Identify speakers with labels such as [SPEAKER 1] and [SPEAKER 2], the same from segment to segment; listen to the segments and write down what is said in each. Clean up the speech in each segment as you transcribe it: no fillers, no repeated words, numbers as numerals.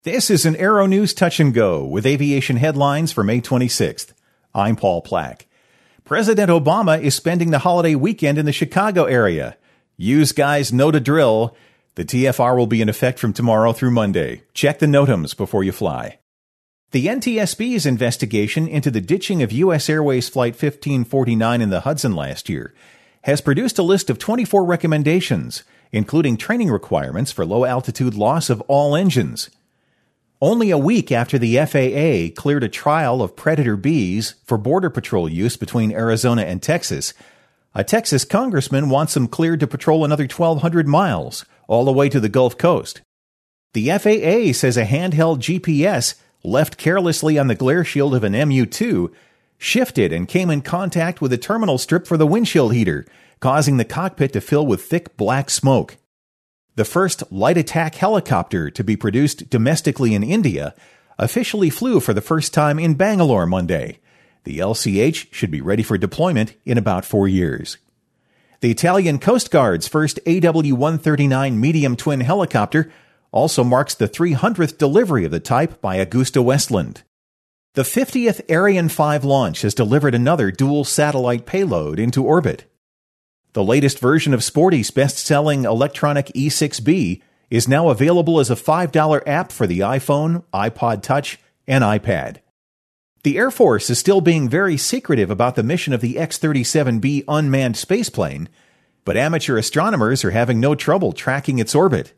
[SPEAKER 1] This is an Aero News Touch and Go with aviation headlines for May 26th. I'm Paul Plack. President Obama is spending the holiday weekend in the Chicago area. Use guys know to drill. The TFR will be in effect from tomorrow through Monday. Check the NOTAMs before you fly. The NTSB's investigation into the ditching of U.S. Airways Flight 1549 in the Hudson last year has produced a list of 24 recommendations, including training requirements for low-altitude loss of all engines. Only a week after the FAA cleared a trial of Predator Bs for Border Patrol use between Arizona and Texas, a Texas congressman wants them cleared to patrol another 1,200 miles, all the way to the Gulf Coast. The FAA says a handheld GPS left carelessly on the glare shield of an MU-2 shifted and came in contact with a terminal strip for the windshield heater, causing the cockpit to fill with thick black smoke. The first light attack helicopter to be produced domestically in India officially flew for the first time in Bangalore Monday. The LCH should be ready for deployment in about 4 years. The Italian Coast Guard's first AW-139 medium twin helicopter also marks the 300th delivery of the type by AgustaWestland. The 50th Ariane 5 launch has delivered another dual satellite payload into orbit. The latest version of Sporty's best-selling electronic E6B is now available as a $5 app for the iPhone, iPod Touch, and iPad. The Air Force is still being very secretive about the mission of the X-37B unmanned spaceplane, but amateur astronomers are having no trouble tracking its orbit.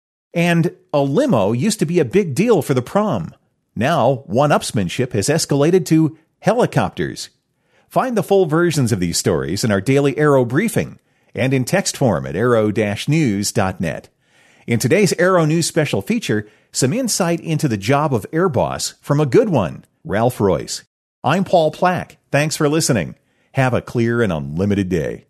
[SPEAKER 1] And a limo used to be a big deal for the prom. Now, one-upsmanship has escalated to helicopters. Find the full versions of these stories in our daily Aero briefing and in text form at aero-news.net. In today's Aero News special feature, some insight into the job of Air Boss from a good one, Ralph Royce. I'm Paul Plack. Thanks for listening. Have a clear and unlimited day.